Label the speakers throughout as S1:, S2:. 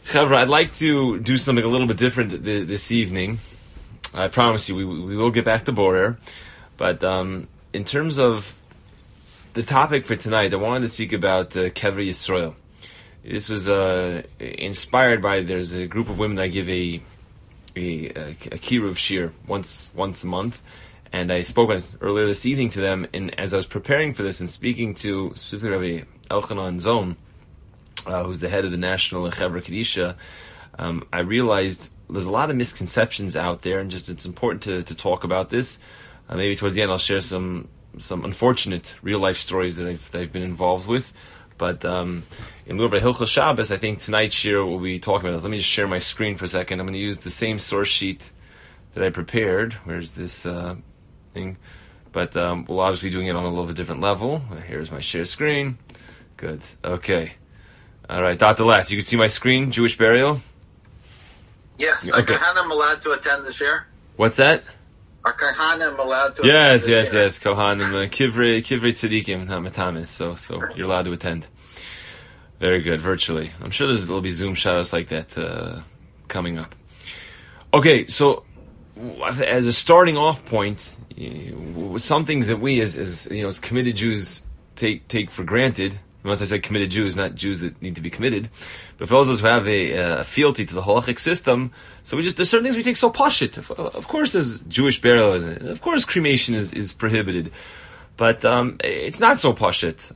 S1: Chevra, I'd like to do something a little bit different this evening. I promise you, we will get back to border. But in terms of the topic for tonight, I wanted to speak about Kevra Yisrael. This was inspired by, there's a group of women that I give a kiruv shir once a month, and I spoke earlier this evening to them, and as I was preparing for this and speaking to specifically Rabbi Elchanan Zon, who's the head of the National Chevra Kedisha, I realized there's a lot of misconceptions out there, and just it's important to talk about this. Maybe towards the end I'll share some unfortunate real life stories that I've been involved with. But in lieu of Hilchos Shabbos, I think tonight's shir we'll be talking about this. Let me just share my screen for a second. I'm going to use the same source sheet that I prepared. Where's this thing? But we'll obviously be doing it on a little bit different level. Here's my share screen. Good. Okay. All right. Dr. Lass, you can see my screen. Jewish burial.
S2: Yes.
S1: Okay.
S2: Are Kohanim allowed to attend the shir?
S1: What's that?
S2: Are Kohanim allowed to attend the shir?
S1: Yes. Kohanim. Kivrei tzadikim, not matamis. So you're allowed to attend. Very good. Virtually. I'm sure there'll be Zoom shoutouts like that coming up. Okay. So as a starting off point, some things that we as committed Jews take for granted. Once I say committed Jews, not Jews that need to be committed, but for those who have a fealty to the halachic system, so there's certain things we take so pashut. Of course, there's Jewish burial, and of course, cremation is prohibited, but it's not so pashut.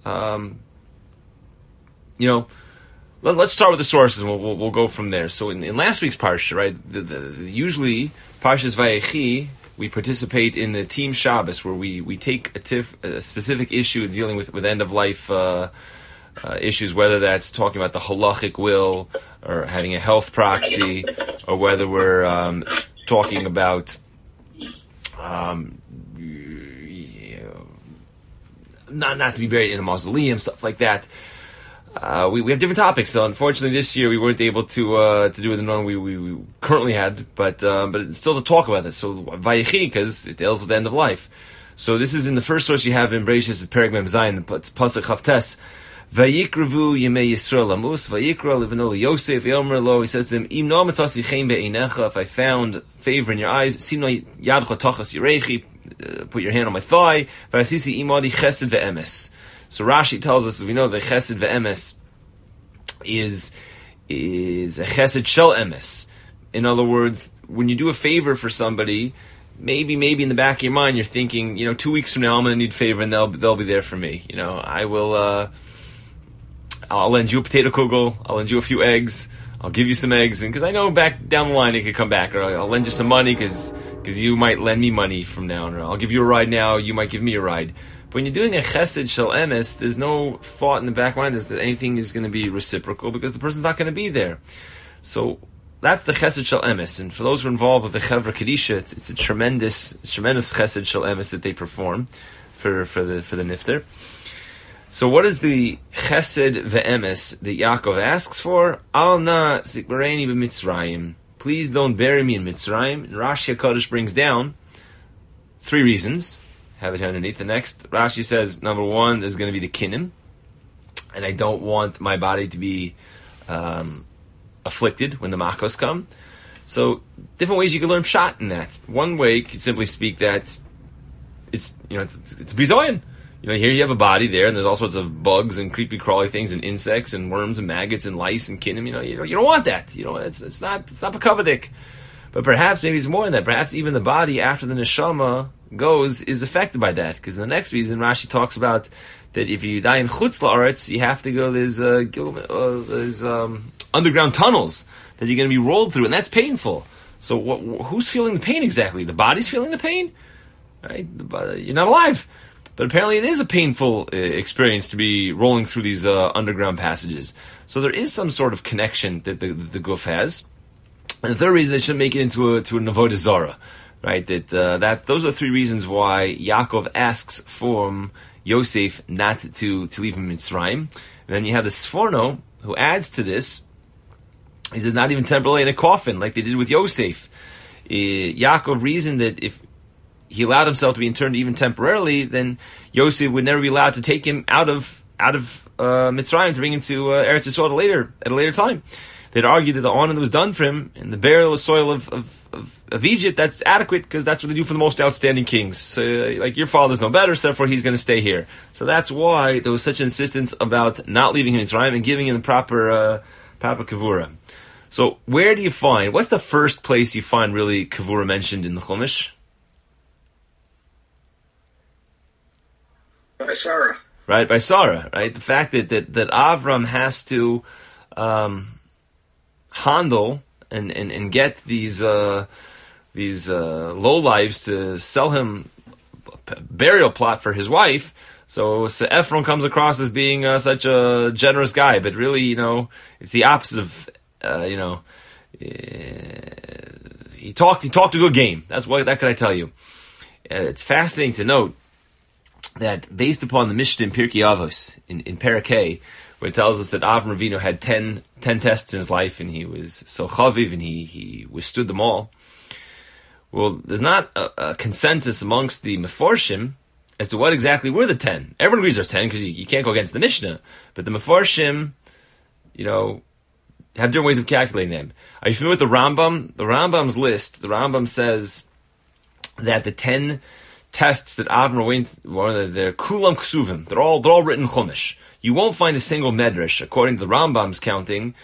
S1: Let's start with the sources, and we'll go from there. So in last week's parsha, right, usually Parshas Vayechi, we participate in the Team Shabbos, where we take a specific issue dealing with end of life issues, whether that's talking about the halachic will or having a health proxy, or whether we're talking about not to be buried in a mausoleum, stuff like that. We have different topics. So unfortunately, this year we weren't able to do the one we currently had, but it's still to talk about this. So Vayechi, because it deals with the end of life. So this is in the first source you have in Bereshis, Perek Mem Zayin, it's Pasuk Chavtes. Vayikrevu Yemei Yisrael Amus Vayikra Livnol Yosef Yomer Lo. He says to him, Im no matzasi chen be'einecha. If I found favor in your eyes, Sino Yadcha Tachas Yirechi. Put your hand on my thigh. Vayasisi Imadi Chesed ve'emes. So Rashi tells us, as we know, that Chesed ve'emes is a Chesed shel emes. In other words, when you do a favor for somebody, maybe in the back of your mind you're thinking, 2 weeks from now I'm going to need a favor and they'll be there for me. I will. I'll lend you a potato kugel. I'll lend you a few eggs. I'll give you some eggs, and because I know back down the line it could come back, or I'll lend you some money because you might lend me money from now on, or I'll give you a ride now. You might give me a ride. But when you're doing a chesed shel emes, there's no thought in the back of my mind that anything is going to be reciprocal because the person's not going to be there. So that's the chesed shel emes. And for those who are involved with the Chevra Kedisha, it's a tremendous chesed shel emes that they perform for the nifter. So what is the chesed ve'emes that Yaakov asks for? Al na zikbareni b'Mitzrayim. Please don't bury me in Mitzrayim. And Rashi HaKadosh brings down 3 reasons. Have it underneath. The next, Rashi says, number 1, there's going to be the kinnim, and I don't want my body to be afflicted when the makos come. So different ways you can learn pshat in that. One way you could simply speak that it's bizoyan. Here you have a body there, and there's all sorts of bugs and creepy crawly things and insects and worms and maggots and lice and kinnim. You don't want that. It's not bekavadik. But perhaps maybe it's more than that. Perhaps even the body after the neshama goes is affected by that. Because the next reason Rashi talks about that if you die in chutz la'aretz, you have to go. There's underground tunnels that you're going to be rolled through, and that's painful. So who's feeling the pain exactly? The body's feeling the pain, right? You're not alive. But apparently it is a painful experience to be rolling through these underground passages. So there is some sort of connection that the guf has. And the third reason, they shouldn't make it into an avodah zara, right? Those are 3 reasons why Yaakov asks from Yosef not to leave him in Mitzrayim. And then you have the Sforno who adds to this. He says not even temporarily in a coffin like they did with Yosef. Yaakov reasoned that if he allowed himself to be interned even temporarily, then Yosef would never be allowed to take him out of Mitzrayim to bring him to Eretz Yisrael at a later time. they'd argue that the honor that was done for him in the burial soil of Egypt, that's adequate because that's what they do for the most outstanding kings. So, like, your father's no better, so therefore he's going to stay here. So that's why there was such insistence about not leaving him in Mitzrayim and giving him the proper kavura. So where do you find, what's the first place you find really kavura mentioned in the Chumash?
S2: By Sarah.
S1: Right, by Sarah, right? The fact that Avram has to handle and get these lowlives to sell him a burial plot for his wife. So Ephron comes across as being such a generous guy, but really, it's the opposite of, he talked a good game. That can I tell you. It's fascinating to note that based upon the Mishnah in Pirkei Avos, in Parakeh, where it tells us that Avram Avinu had 10 tests in his life, and he was so chaviv, and he withstood them all. Well, there's not a consensus amongst the Meforshim as to what exactly were the 10. Everyone agrees there's 10, because you can't go against the Mishnah. But the Meforshim, have different ways of calculating them. Are you familiar with the Rambam? The Rambam's list, the Rambam says that the 10 tests that Avram went, they're kulam ksuvim. They're all written in Chumash. You won't find a single medrash, according to the Rambam's counting,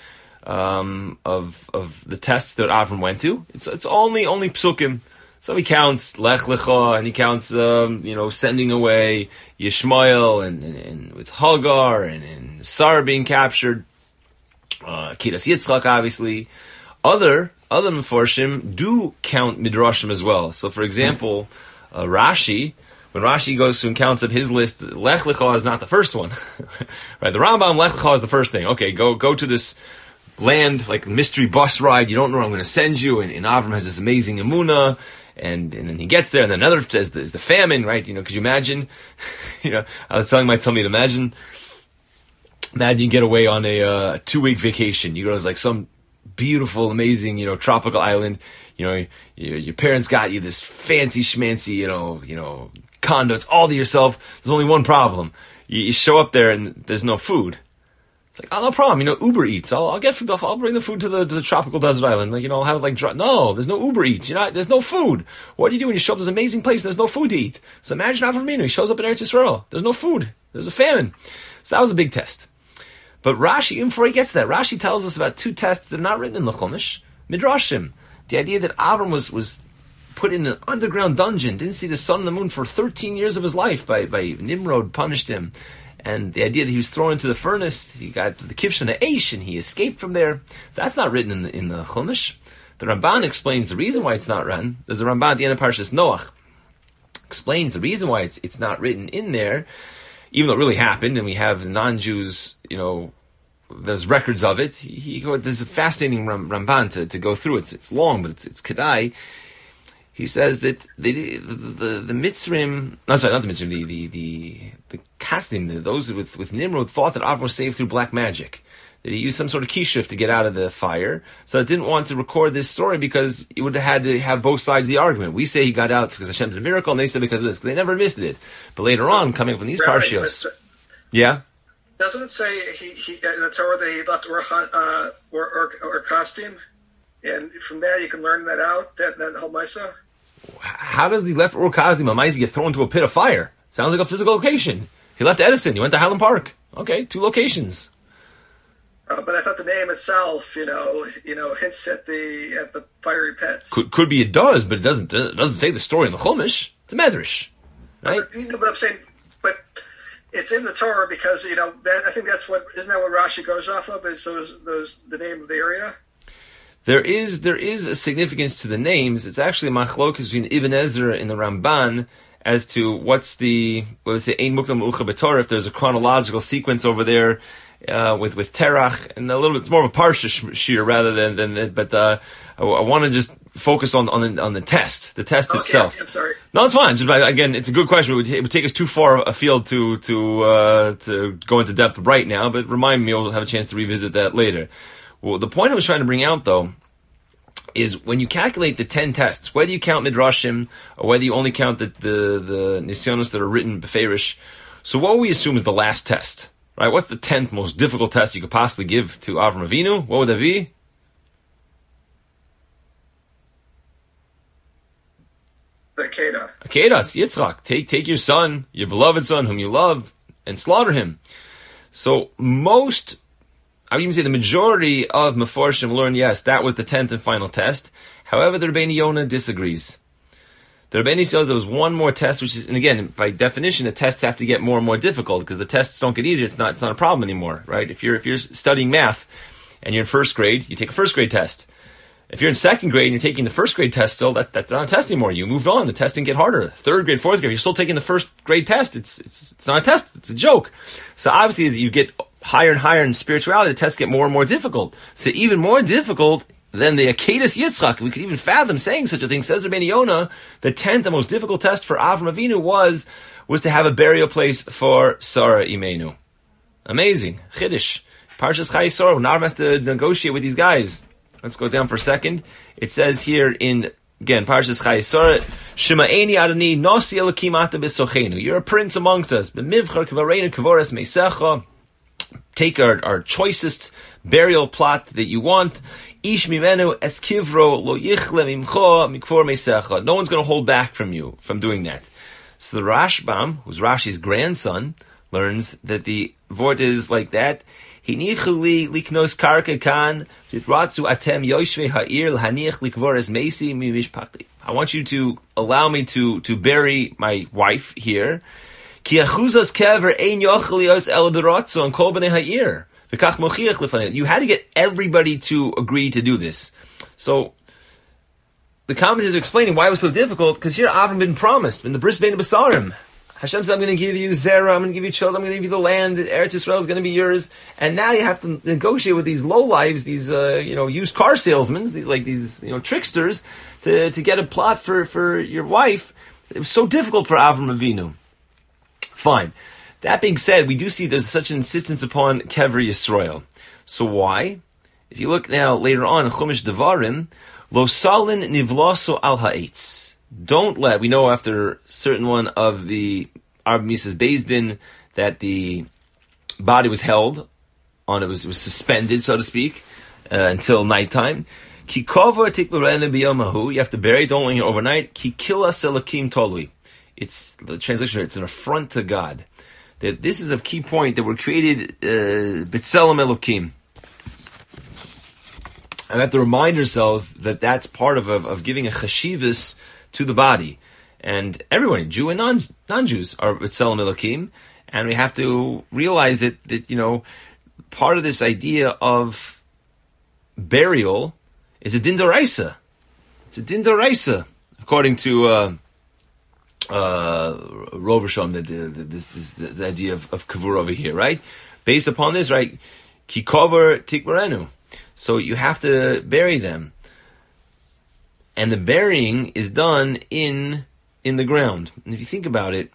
S1: of the tests that Avram went to. It's only psukim. So he counts Lech Lecha, and he counts sending away Yishmael and with Hagar and Sarah being captured. Kiras Yitzchak, obviously. Other Meforshim do count Midrashim as well. So, for example, Rashi, when Rashi goes through and counts up his list, Lech Lecha is not the first one. Right? The Rambam, Lech Lecha is the first thing. Okay, go to this land, like mystery bus ride. You don't know where I'm going to send you. And Avram has this amazing emunah. And then he gets there, and then another is the famine, right? Could you imagine? I was telling my tummy to imagine you get away on a 2-week vacation. You go to like some beautiful, amazing, tropical island. Your parents got you this fancy schmancy, condo. It's all to yourself. There's only one problem. You show up there and there's no food. It's like, oh, no problem. Uber Eats. I'll get food. I'll bring the food to the tropical desert island. I'll have no, there's no Uber Eats. There's no food. What do you do when you show up to this amazing place and there's no food to eat? So imagine Avram Avinu. He shows up in Eretz Yisrael. There's no food. There's a famine. So that was a big test. But Rashi, even before he gets to that, Rashi tells us about 2 tests that are not written in the Chumash. Midrashim. The idea that Avram was put in an underground dungeon, didn't see the sun and the moon for 13 years of his life by Nimrod punished him. And the idea that he was thrown into the furnace, he got the Kivsh and the Aish, and he escaped from there. That's not written in the Chumash. The Ramban explains the reason why it's not written. There's a Ramban at the end of Parshas Noach. Explains the reason why it's not written in there, even though it really happened, and we have non-Jews, there's records of it. There's a fascinating Ramban to go through. It's long, but it's Kedai. He says that the Mitzrim, not the Mitzrim, the Kasdim, those with Nimrod thought that Avram was saved through black magic. That he used some sort of kishuf to get out of the fire. So it didn't want to record this story because it would have had to have both sides of the argument. We say he got out because Hashem did a miracle, and they said because of this, because they never missed it. But later on, coming from these parshios. Yeah?
S2: Doesn't it say he in the Torah that he left or costume? And from there you can learn that out, that whole Maisa?
S1: How does he left Ur Kasdim, a Maisa, get thrown into a pit of fire? Sounds like a physical location. He left Edison, he went to Highland Park. Okay, 2 locations.
S2: But I thought the name itself, hints at the fiery pits.
S1: Could be it does, but it doesn't say the story in the Chumash. It's a medrash, right?
S2: But I'm saying, but it's in the Torah because I think that's what isn't that what Rashi goes off of? Is those the name of the area?
S1: There is a significance to the names. It's actually a machlokas between Ibn Ezra and the Ramban as to what is Ein Mukdam Ucha B'Torah, if there's a chronological sequence over there with Terach, and a little bit, it's more of a parsha shir rather than but I want to just focus on the test, itself.
S2: I'm sorry.
S1: No, it's fine. Just again, it's a good question. It would take us too far afield to go into depth right now, but remind me, we'll have a chance to revisit that later. Well, the point I was trying to bring out, though, is when you calculate the 10 tests, whether you count Midrashim or whether you only count the Nisyonos that are written Beferish, so what we assume is the last test, right? What's the 10th most difficult test you could possibly give to Avram Avinu? What would that be? Akedas, Yitzchak, take your son, your beloved son, whom you love, and slaughter him. So I would even say the majority of Meforshim learn, yes, that was the 10th and final test. However, the Rabbeinu Yonah disagrees. The Rabbeinu says there was one more test, which is, and again, by definition, the tests have to get more and more difficult because the tests don't get easier. It's not a problem anymore, right? If you're studying math and you're in first grade, you take a first grade test. If you're in second grade and you're taking the first grade test still, that's not a test anymore. You moved on. The testing get harder. Third grade, fourth grade, you're still taking the first grade test. It's not a test. It's a joke. So obviously, as you get higher and higher in spirituality, the tests get more and more difficult. So even more difficult than the Akedas Yitzchak. We could even fathom saying such a thing. Says Rabbeinu Yonah, the 10th, the most difficult test for Avram Avinu was to have a burial place for Sarah Imenu. Amazing. Chiddush. Parshas Chayei Sarah. Now has to negotiate with these guys. Let's go down for a second. It says here in, again, Parshas Chayei Sarah, Shema'eni Adoni Nosi Elokim Ata B'Sochenu. You're a prince amongst us. B'mivchar K'vareinu K'voras Meisecha. Take our choicest burial plot that you want. Ish mimenu eskivro lo yichle mimcho mikfor meisecha. No one's going to hold back from you from doing that. So the Rashbam, who's Rashi's grandson, learns that the vort is like that. Hinichu li liknos karka kan ratzu atem yoshvei ha'ir l'hanich likvores meisi mimishpati. I want you to allow me to bury my wife here. Ki achuzas kever ein yochel yos el beratzo and kol b'nei ha'ir. You had to get everybody to agree to do this. So the commentators are explaining why it was so difficult, because here Avram had been promised in the Bris Bein Basarim. Hashem said, I'm going to give you Zerah, I'm going to give you children, I'm going to give you the land, Eretz Yisrael is going to be yours. And now you have to negotiate with these lowlives, these used car salesmen, these tricksters, to get a plot for your wife. It was so difficult for Avram Avinu. Fine. That being said, we do see there's such an insistence upon Kever Yisrael. So why? If you look now later on in Chumash Devarim, Lo Salin Nivlaso Al Ha'etz. Don't let, we know after certain one of the Arb Mises Beis Din that the body was held on, it was suspended, so to speak, until nighttime. Ki kovar tiklarenu b'yomahu. You have to bury it, don't linger overnight. Ki kilas elokim tolui. It's the translation. It's an affront to God. That this is a key point, that we're created B'Tselem Elokim. And we have to remind ourselves that that's part of giving a chashivas to the body. And everyone, Jew and non-Jews, are B'Tselem Elokim. And we have to realize that part of this idea of burial is a din d'oraisa. It's a din d'oraisa, according to Roversham, the idea of kavur over here, right? Based upon this, right? Ki kover tikbarenu. So you have to bury them, and the burying is done in the ground. And if you think about it,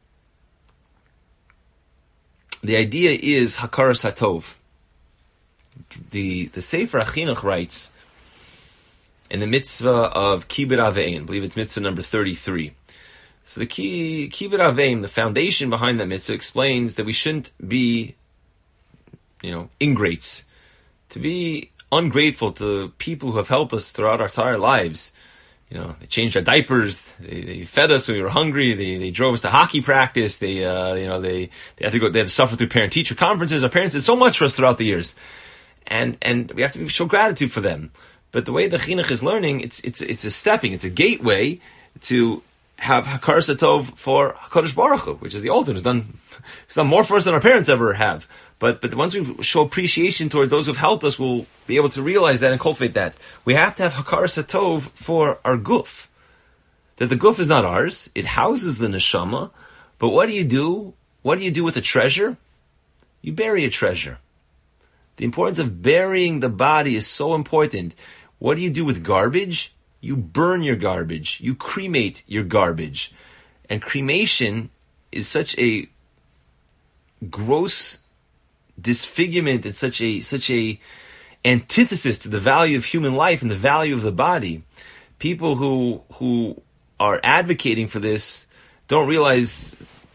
S1: the idea is hakaras hatov. The Sefer HaChinuch writes in the mitzvah of Kibbud Avein, I believe it's mitzvah number 33. So the Kibbud Avein, the foundation behind that mitzvah, explains that we shouldn't be, ingrates. To be ungrateful to people who have helped us throughout our entire lives. They changed our diapers, they fed us when we were hungry, they drove us to hockey practice, they had to suffer through parent-teacher conferences. Our parents did so much for us throughout the years. And we have to show gratitude for them. But the way the chinuch is learning, it's a gateway to have hakaras hatov for HaKadosh Baruch Hu, which is the ultimate. It's done more for us than our parents ever have. But once we show appreciation towards those who've helped us, we'll be able to realize that and cultivate that. We have to have hakaras hatov for our guf. That the guf is not ours; it houses the neshama. But what do you do? What do you do with a treasure? You bury a treasure. The importance of burying the body is so important. What do you do with garbage? You burn your garbage. You cremate your garbage. And cremation is such a gross disfigurement and such a antithesis to the value of human life and the value of the body. People who are advocating for this don't realize,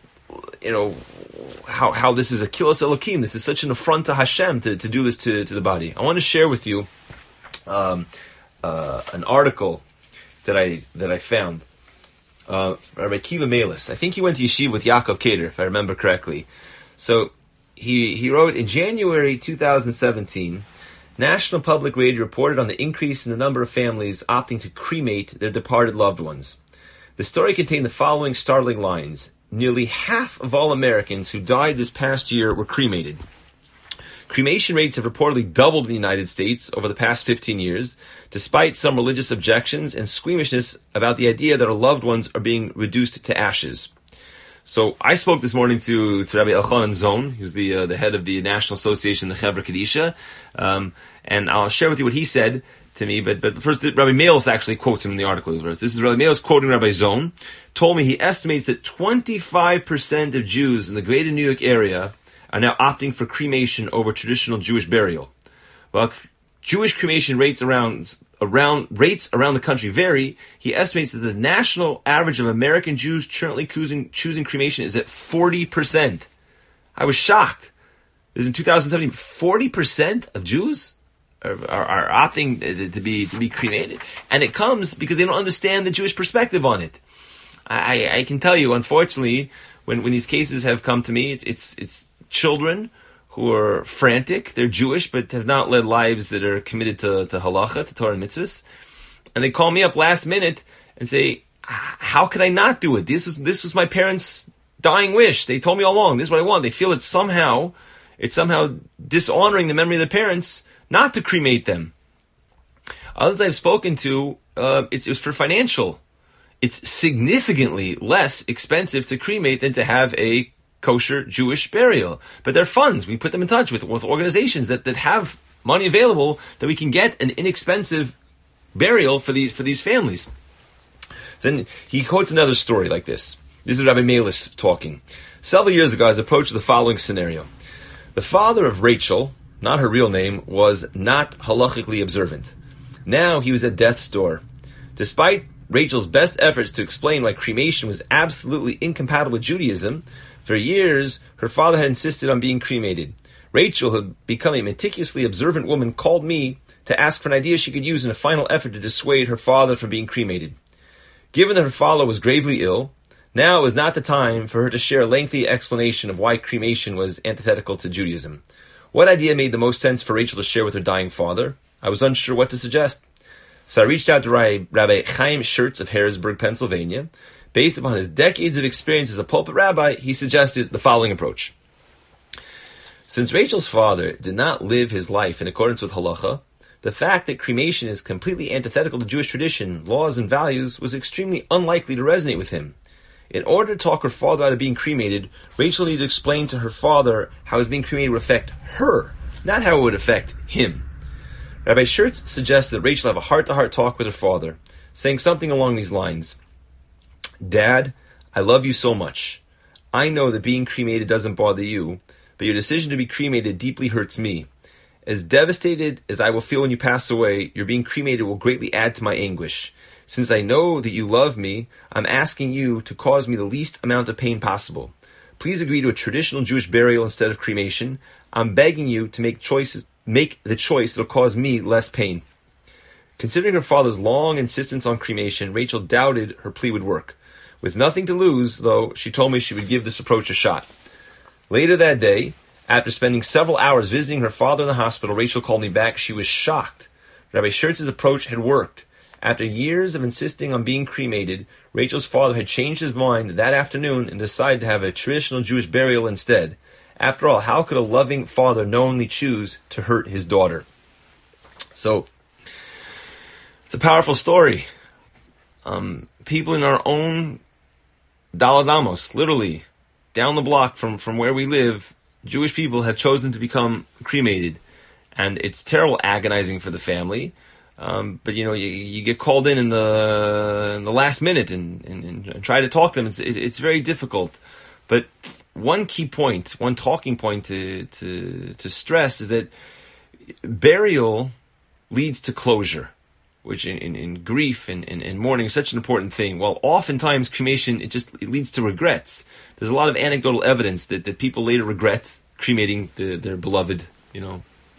S1: how this is a kilos elokim. This is such an affront to Hashem to do this to the body. I want to share with you an article that I found. Rabbi Kiva Melis. I think he went to yeshiva with Yaakov Kader, if I remember correctly. So he wrote, in January 2017, National Public Radio reported on the increase in the number of families opting to cremate their departed loved ones. The story contained the following startling lines. Nearly half of all Americans who died this past year were cremated. Cremation rates have reportedly doubled in the United States over the past 15 years, despite some religious objections and squeamishness about the idea that our loved ones are being reduced to ashes. So I spoke this morning to Rabbi Elchanan Zon, who's the head of the National Association, the Chevra Kadisha, and I'll share with you what he said to me. But first, Rabbi Melos actually quotes him in the article. This is Rabbi Melos quoting Rabbi Zon. Told me he estimates that 25% of Jews in the greater New York area are now opting for cremation over traditional Jewish burial. Well, Jewish cremation rates around the country vary. He estimates that the national average of American Jews currently choosing cremation is at 40%. I was shocked. This is in 2017. 40% of Jews are opting to be cremated, and it comes because they don't understand the Jewish perspective on it. I can tell you, unfortunately, when these cases have come to me, it's children who are frantic. They're Jewish, but have not led lives that are committed to halacha, to Torah and mitzvahs. And they call me up last minute and say, how could I not do it? This was my parents' dying wish. They told me all along, this is what I want. They feel it's somehow dishonoring the memory of their parents not to cremate them. Others I've spoken to, it was for financial. It's significantly less expensive to cremate than to have a kosher Jewish burial. But they're funds. We put them in touch with organizations that have money available that we can get an inexpensive burial for these families. Then he quotes another story like this. This is Rabbi Melis talking. Several years ago, I was approached with the following scenario. The father of Rachel, not her real name, was not halachically observant. Now he was at death's door. Despite Rachel's best efforts to explain why cremation was absolutely incompatible with Judaism, for years her father had insisted on being cremated. Rachel, who had become a meticulously observant woman, called me to ask for an idea she could use in a final effort to dissuade her father from being cremated. Given that her father was gravely ill, now was not the time for her to share a lengthy explanation of why cremation was antithetical to Judaism. What idea made the most sense for Rachel to share with her dying father? I was unsure what to suggest. So I reached out to Rabbi Chaim Schertz of Harrisburg, Pennsylvania. Based upon his decades of experience as a pulpit rabbi, he suggested the following approach. Since Rachel's father did not live his life in accordance with halacha, the fact that cremation is completely antithetical to Jewish tradition, laws, and values was extremely unlikely to resonate with him. In order to talk her father out of being cremated, Rachel needed to explain to her father how his being cremated would affect her, not how it would affect him. Rabbi Schertz suggests that Rachel have a heart-to-heart talk with her father, saying something along these lines. Dad, I love you so much. I know that being cremated doesn't bother you, but your decision to be cremated deeply hurts me. As devastated as I will feel when you pass away, your being cremated will greatly add to my anguish. Since I know that you love me, I'm asking you to cause me the least amount of pain possible. Please agree to a traditional Jewish burial instead of cremation. I'm begging you to make the choice that will cause me less pain. Considering her father's long insistence on cremation, Rachel doubted her plea would work. With nothing to lose, though, she told me she would give this approach a shot. Later that day, after spending several hours visiting her father in the hospital, Rachel called me back. She was shocked. Rabbi Schertz's approach had worked. After years of insisting on being cremated, Rachel's father had changed his mind that afternoon and decided to have a traditional Jewish burial instead. After all, how could a loving father knowingly choose to hurt his daughter? So, it's a powerful story. People in our own Daled Amos, literally, down the block from where we live, Jewish people have chosen to become cremated. And it's terrible, agonizing for the family. But you get called in the last minute and try to talk to them. It's very difficult. But one key point, one talking point to stress is that burial leads to closure, which in grief and mourning is such an important thing. While oftentimes cremation it leads to regrets. There's a lot of anecdotal evidence that people later regret cremating their beloved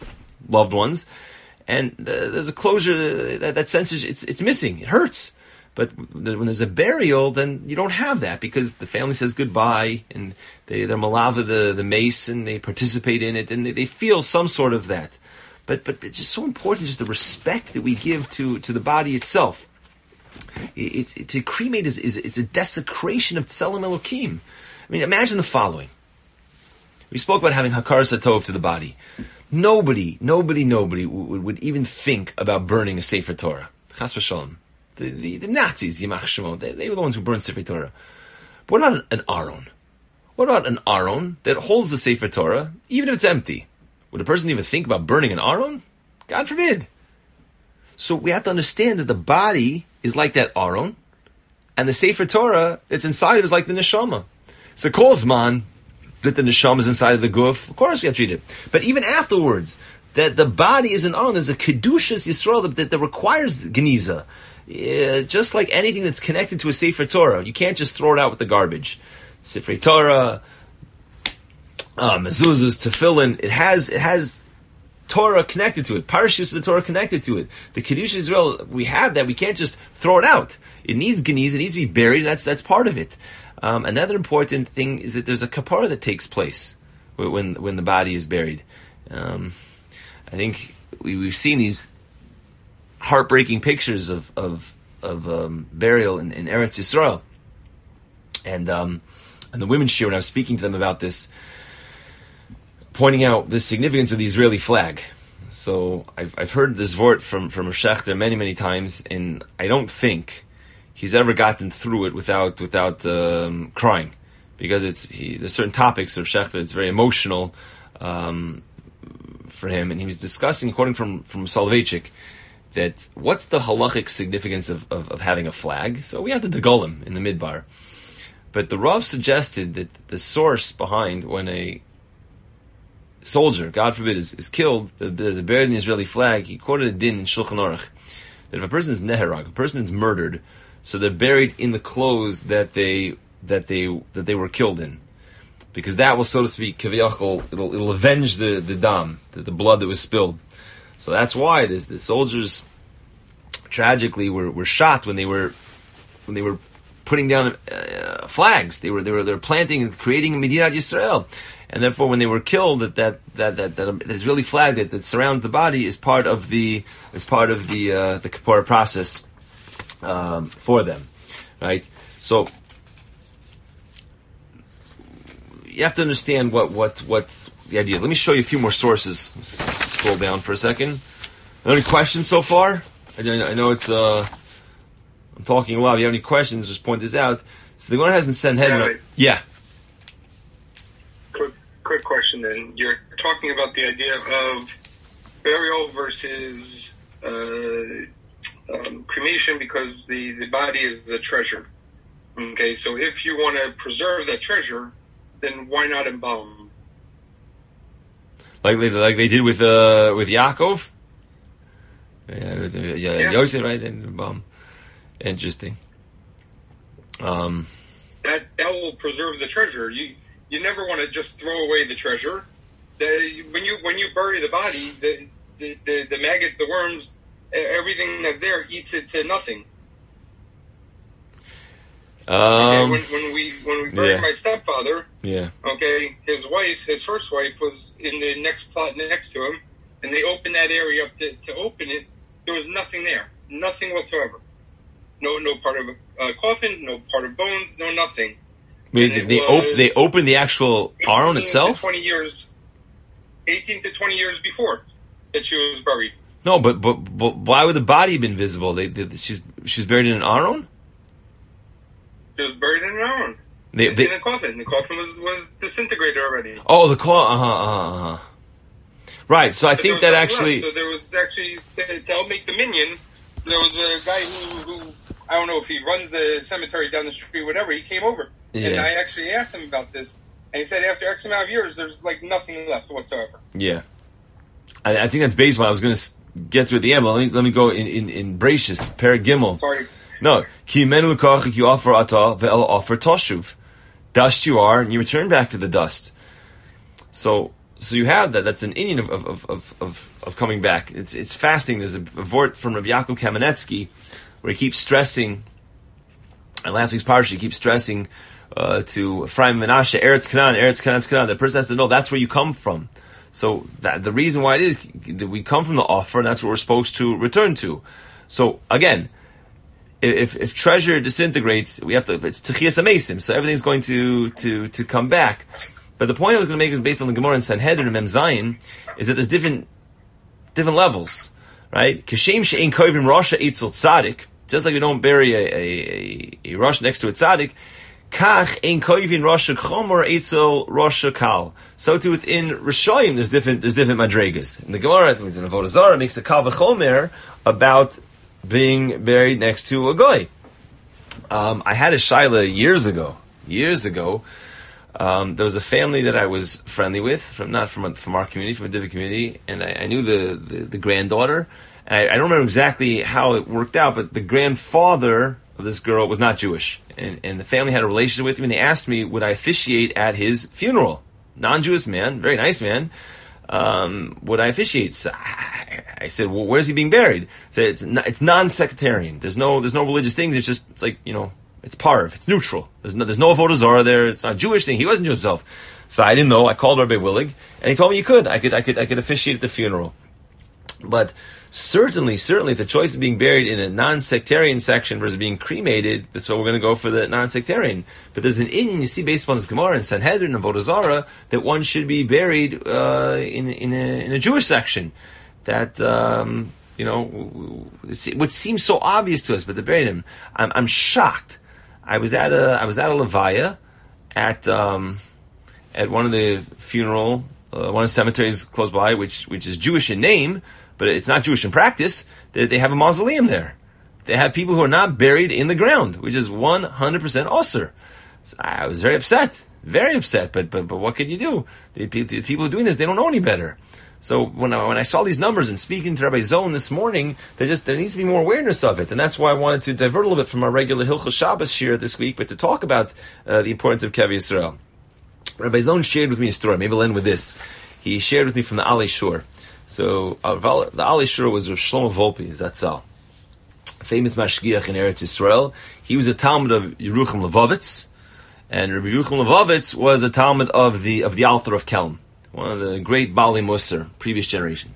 S1: loved ones. And there's a closure that sense it's missing. It hurts. But when there's a burial, then you don't have that because the family says goodbye and they're malava the mace and they participate in it and they feel some sort of that. But it's just so important, just the respect that we give to the body itself. To cremate it's a desecration of Tselem Elokim. I mean, imagine the following. We spoke about having Hakaras HaTov to the body. Nobody would even think about burning a Sefer Torah. Chas v'shalom. The Nazis, Yimach Shemo, they were the ones who burned Sefer Torah. But what about an Aron? What about an Aron that holds the Sefer Torah, even if it's empty? Would a person even think about burning an Aron? God forbid. So we have to understand that the body is like that Aron, and the Sefer Torah that's inside is like the Neshama. So Kolzman, that the Neshama is inside of the Guf, of course we have to treat it. But even afterwards, that the body is an Aron, there's a Kedushas Yisrael that requires Geniza. Just like anything that's connected to a Sefer Torah, you can't just throw it out with the garbage. Sefer Torah, mezuzahs, tefillin, it has Torah connected to it. Parashas of the Torah connected to it. The Kedusha Israel, we have that. We can't just throw it out. It needs geniz. It needs to be buried. That's part of it. Another important thing is that there's a kapara that takes place when the body is buried. I think we've seen these heartbreaking pictures of burial in Eretz Yisrael, and the women's shir, when I was speaking to them about this, pointing out the significance of the Israeli flag. So I've heard this vort from Rav Shechter many times, and I don't think he's ever gotten through it without crying, because there's certain topics of Shechter it's very emotional for him, and he was discussing, quoting from Soloveitchik, that what's the halachic significance of having a flag? So we have the Degolim in the Midbar, but the Rav suggested that the source behind when a soldier, God forbid, is killed, they're buried in the Israeli flag, he quoted a din in Shulchan Aruch, that if a person is neherag, a person is murdered, so they're buried in the clothes that they were killed in, because that will, so to speak, kaviyachol, it'll avenge the dam, the blood that was spilled. So that's why the soldiers tragically were shot when they were putting down flags. They were planting and creating Medinat Yisrael, and therefore when they were killed, that Israeli flag that surrounds the body is part of the Kippur process for them, right? So you have to understand what the idea. Let me show you a few more sources. Scroll down for a second. Any questions so far? I know it's I'm talking a lot. If you have any questions, just point this out. So the Gemara hasn't sent head. Yeah.
S3: Quick question then. You're talking about the idea of burial versus cremation because the body is a treasure. Okay, so if you want to preserve that treasure, then why not embalm? Like
S1: they did with Yaakov? Yeah. Yosef, right? And interesting.
S3: That will preserve the treasure. You never want to just throw away the treasure. When you bury the body, the maggot, the worms, everything that's there eats it to nothing. When we buried my stepfather, okay, his first wife was in the next plot next to him, and they opened that area up to open it. There was nothing there, nothing whatsoever. No part of a coffin, no part of bones, no nothing.
S1: They opened the actual Aron itself?
S3: 18 to 20 years before that she was buried.
S1: No, but why would the body have been visible? She's buried in an Aron?
S3: She was buried in an Aron. In a coffin. The coffin was disintegrated already.
S1: Oh, the coffin. Right, so I think that actually...
S3: So there was actually, to help make the minyan, there was a guy who I don't know if he runs the cemetery down the street, whatever, he came over. Yeah. And I actually asked him about this. And he said after X amount of years, there's like nothing left whatsoever.
S1: Yeah. I think that's based on, I was going to get to at the end, but let me go in Bracious, Perek Gimel.
S3: Sorry.
S1: No. Ki menu l'kach you offer ata ve'el offer toshuv. Dust you are, and you return back to the dust. So you have that. That's an Indian of coming back. It's fasting. There's a vort from Rav Yaakov Kamenetsky where he keeps stressing And last week's parsha keeps stressing to Ephraim and Menashe, Eretz Canaan. The person has to know that's where you come from. So that the reason why it is that we come from the offer, and that's what we're supposed to return to. So again, if treasure disintegrates, we have to. It's Techias Amesim, so everything's going to come back. But the point I was going to make is based on the Gemara in Sanhedrin and Mem Zayin, is that there's different levels, right? Kashem she'ein kovim rasha eitzel tzadik, just like we don't bury a rush next to a tzaddik. Kach ein kovim rasha chomer eitzel rasha kal. So too within Rishayim, there's different madregas. In the Gemara, it means in Avodah Zarah makes a kal v'chomer about being buried next to a goy. I had a shaila years ago. There was a family that I was friendly with, not from our community, from a different community, and I knew the granddaughter. And I don't remember exactly how it worked out, but the grandfather of this girl was not Jewish, and the family had a relationship with me. And they asked me, would I officiate at his funeral? Non-Jewish man, very nice man. Would I officiate? So I said, well, where's he being buried? So it's non-sectarian. There's no religious things. It's like, it's parv. It's neutral. There's no Avodah Zarah there. It's not a Jewish thing. He wasn't Jewish himself. So I didn't know. I called Rabbi Willig, and he told me I could officiate at the funeral. But certainly, if the choice of being buried in a non-sectarian section versus being cremated, that's what we're going to go for, the non-sectarian. But there's an inyan, you see, based upon this Gemara in Sanhedrin and Avodah Zarah, that one should be buried in a Jewish section. That what seems so obvious to us, but they buried him. I'm shocked. I was at a levaya at one of the funeral, one of the cemeteries close by, which is Jewish in name, but it's not Jewish in practice. They have a mausoleum there. They have people who are not buried in the ground, which is 100% osur. So I was very upset. But what could you do? The people who are doing this, they don't know any better. So when I saw these numbers and speaking to Rabbi Zone this morning, there needs to be more awareness of it, and that's why I wanted to divert a little bit from our regular Hilchos Shabbos shir this week, but to talk about the importance of Kev Yisrael. Rabbi Zone shared with me a story. Maybe I'll end with this. He shared with me from the Alei Shur. So the Alei Shur was Rav Shlomo Volpe Zatzal, famous mashgiach in Eretz Yisrael. He was a Talmud of Yerucham Levovitz, and Rabbi Yerucham Levovitz was a Talmud of the Alter of Kelm, one of the great Baalei Musar, previous generation.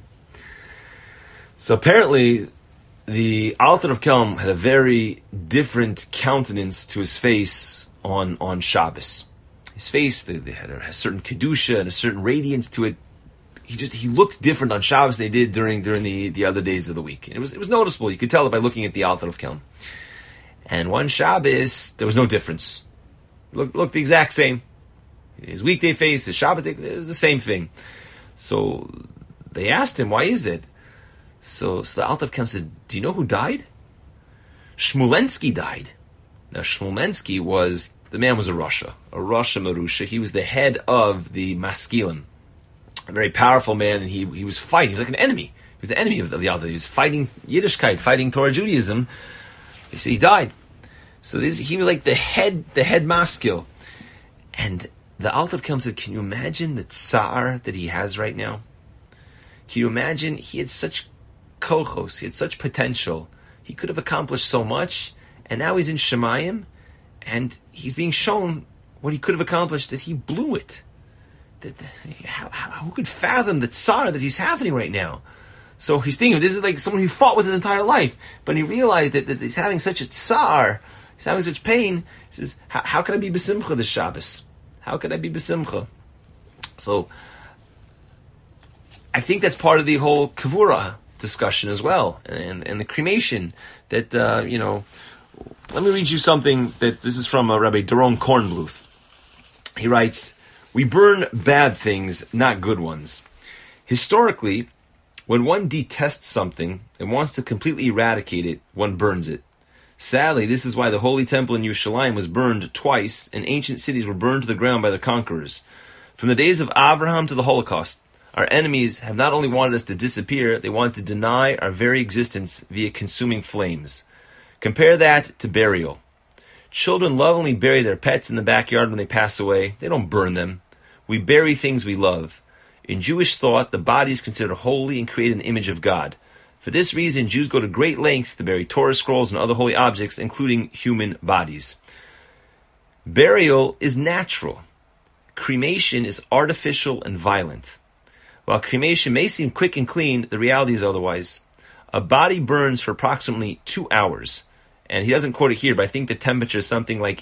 S1: So apparently, the Alter of Kelm had a very different countenance to his face on Shabbos. His face, they had a certain kedusha and a certain radiance to it. He looked different on Shabbos than they did during the other days of the week. And it was noticeable. You could tell it by looking at the Alter of Kelm. And one Shabbos, there was no difference. Looked the exact same. His weekday face, his Shabbos day, it was the same thing. So they asked him, why is it? So the Alter of Kelm said, do you know who died? Shmulensky died. Now Shmulensky the man was a Rasha Marusha. He was the head of the Maskilim. A very powerful man, and he was fighting. He was like an enemy. He was the enemy of the Alter. He was fighting Yiddishkeit, fighting Torah Judaism. He died. So he was like the head maskil. And the Alter of Kelm said, can you imagine the tsar that he has right now? Can you imagine? He had such kochos, he had such potential. He could have accomplished so much, and now he's in Shemayim, and he's being shown what he could have accomplished, that he blew it. Who could fathom the tsar that he's having right now? So he's thinking, this is like someone he fought with his entire life, but he realized that he's having such a tsar, he's having such pain. He says, how can I be besimcha this Shabbos? How could I be besimcha? So I think that's part of the whole kavura discussion as well, and the cremation. That let me read you something that this is from Rabbi Doron Kornbluth. He writes, "We burn bad things, not good ones. Historically, when one detests something and wants to completely eradicate it, one burns it. Sadly, this is why the Holy Temple in Yerushalayim was burned twice, and ancient cities were burned to the ground by their conquerors. From the days of Abraham to the Holocaust, our enemies have not only wanted us to disappear, they wanted to deny our very existence via consuming flames. Compare that to burial. Children lovingly bury their pets in the backyard when they pass away. They don't burn them. We bury things we love. In Jewish thought, the body is considered holy and created in the image of God. For this reason, Jews go to great lengths to bury Torah scrolls and other holy objects, including human bodies. Burial is natural. Cremation is artificial and violent. While cremation may seem quick and clean, the reality is otherwise. A body burns for approximately 2 hours. And he doesn't quote it here, but I think the temperature is something like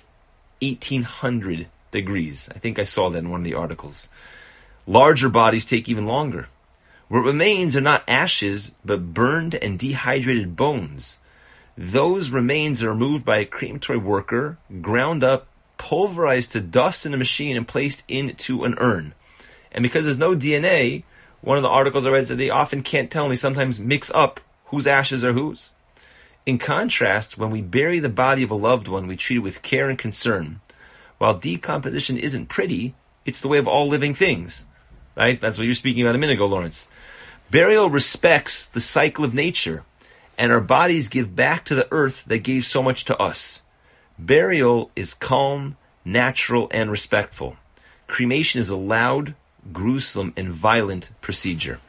S1: 1800 degrees. I think I saw that in one of the articles. Larger bodies take even longer. What remains are not ashes, but burned and dehydrated bones. Those remains are removed by a crematory worker, ground up, pulverized to dust in a machine, and placed into an urn. And because there's no DNA, one of the articles I read said they often can't tell, and they sometimes mix up whose ashes are whose. In contrast, when we bury the body of a loved one, we treat it with care and concern. While decomposition isn't pretty, it's the way of all living things. Right? That's what you were speaking about a minute ago, Lawrence. Burial respects the cycle of nature, and our bodies give back to the earth that gave so much to us. Burial is calm, natural, and respectful. Cremation is a loud, gruesome, and violent procedure.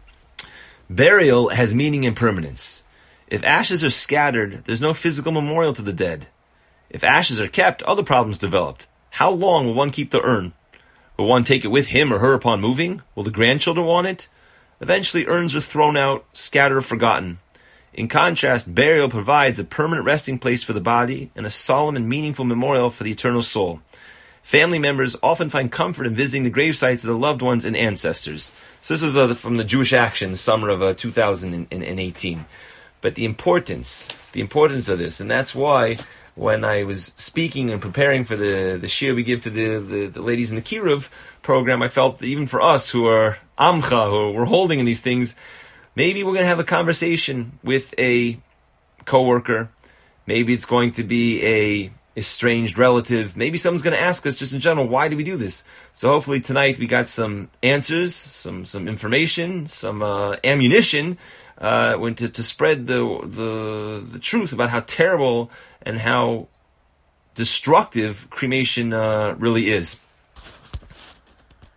S1: Burial has meaning and permanence. If ashes are scattered, there's no physical memorial to the dead. If ashes are kept, other problems develop. How long will one keep the urn? Will one take it with him or her upon moving? Will the grandchildren want it? Eventually, urns are thrown out, scattered or forgotten. In contrast, burial provides a permanent resting place for the body and a solemn and meaningful memorial for the eternal soul. Family members often find comfort in visiting the grave sites of their loved ones and ancestors. So this is from the Jewish Action, summer of 2018. But the importance of this, and that's why when I was speaking and preparing for the shiur we give to the ladies in the Kiruv program, I felt that even for us who are Amcha, who we're holding in these things, maybe we're going to have a conversation with a coworker. Maybe it's going to be a estranged relative. Maybe someone's going to ask us just in general, why do we do this? So hopefully tonight we got some answers, some information, some ammunition to spread the truth about how terrible and how destructive cremation really is.